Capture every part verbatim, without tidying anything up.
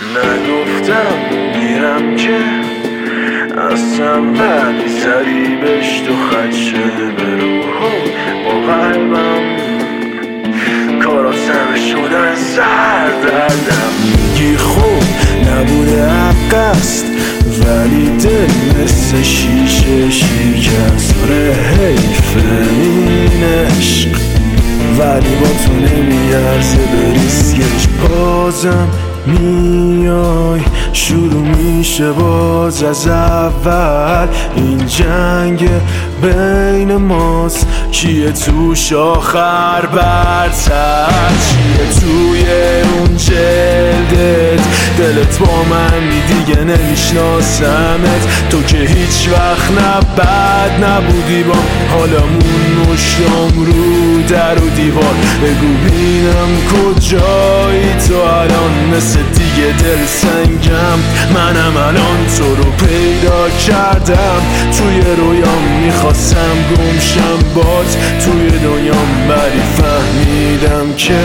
نگفتم میرم که اصلا ولی زدی بهش تو خدشه به روحم با قلبم کارات همه شدن سر دردم. میگی خوب نبوده حق است ولی دل مثل شیشه شکست. آره حیفه این عشق ولی با تو نمیارزه به ریسکش. بازم میای شروع میشه باز از اول این جنگ بین ماست. کیه توش آخر برتر؟ چیه توی اون جلدت؟ دلت با منی دیگه نمیشناسمت. تو که هیچ وقت نه بد نبودی با حالمون مشتم رو در و دیوار. بگو بینم کجایی تو الان؟ مثل دیگه دل سنگم منم الان تو رو پیدا کردم. توی رویام میخواستم گمشم بات توی دنیام ولی فهمیدم که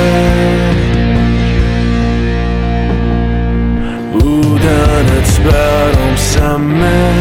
بودنت برام سمه.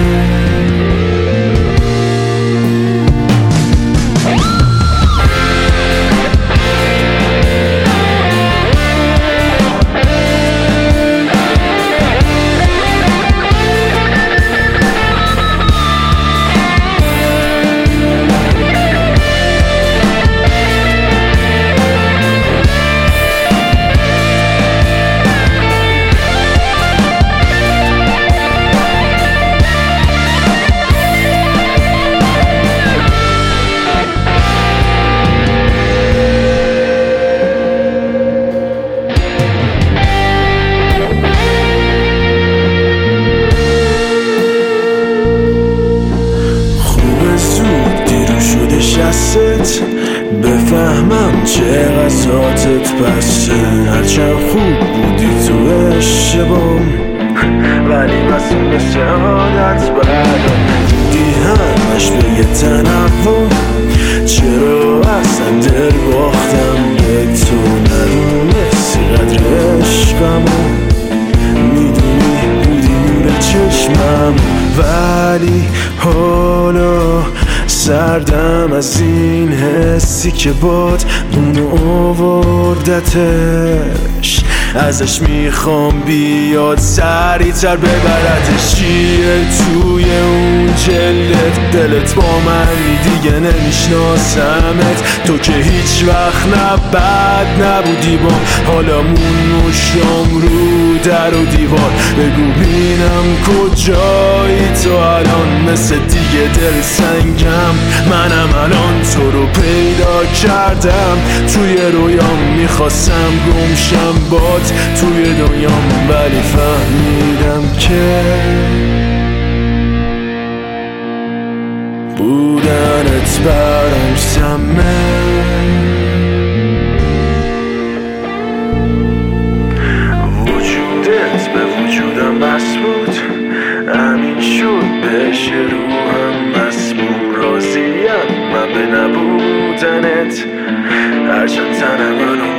بفهمم چه غذاتت بسته. هرچند خوب بودی تو اشتبام ولی مسئول شهادت بردم. دیدی همش به یه تنوع چرا اصلا دل باختم به تو؟ ندونستی قدر عشقمو میدونی بودی نور چشمم ولی حالا سردم از این حسی که باد اونو آوردتش. ازش میخوام بیاد سریعتر ببردش. چیه توی اون جلدت؟ دلت با منی دیگه نمیشناسمت. تو که هیچ وقت نه بد نبودی با حالمون مشتم رو در و دیوار. بگو بینم کجایی تو الان؟ مثل دیگه دل سنگم منم الان تو رو پیدا کردم. توی رویام میخواستم گمشم بات توی دنیام ولی فهمیدم که بودنت برام سمه. وجودت به وجودم بس بود همین شد بهش روحم مسموم. راضیم من به نبودنت هرچند تنم